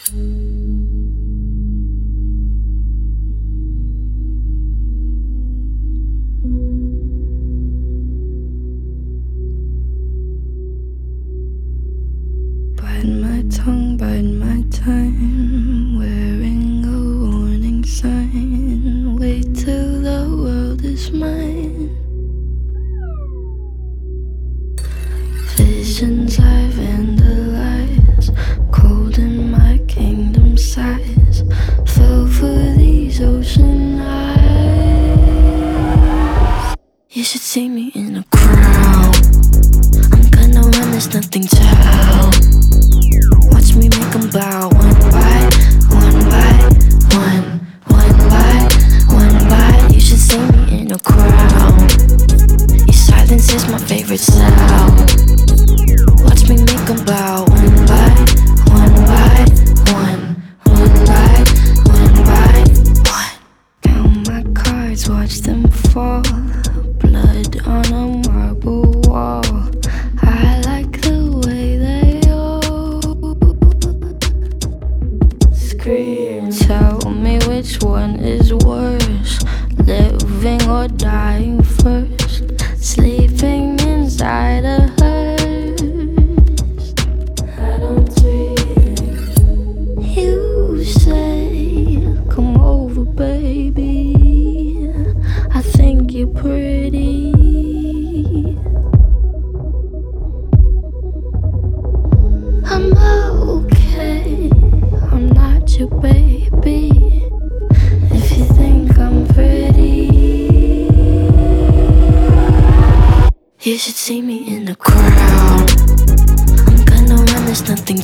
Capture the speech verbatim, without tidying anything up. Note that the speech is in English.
Bite my tongue, bite my time, wearing a warning sign. Wait till the world is mine. Visions I vandalize, cold in my kingdom size. Fell for these ocean eyes. You should see me in a crowd. I'm gonna run, there's nothing to help. Watch me make them bow, one by one by one, one by one by. You should see me in a crowd. Your silence is my favorite sound. Watch me make them bow, one by one by one, one by one by one. Count my cards, watch them fall. Blood on a marble wall. I like the way they all scream. Tell me which one is worse, living or dying first. Sleeping inside a hearse. I don't dream. You say, come over, baby. I think you're pretty. I'm okay, I'm not your baby. If you think I'm pretty, you should see me in the crowd. I'm gonna run, there's nothing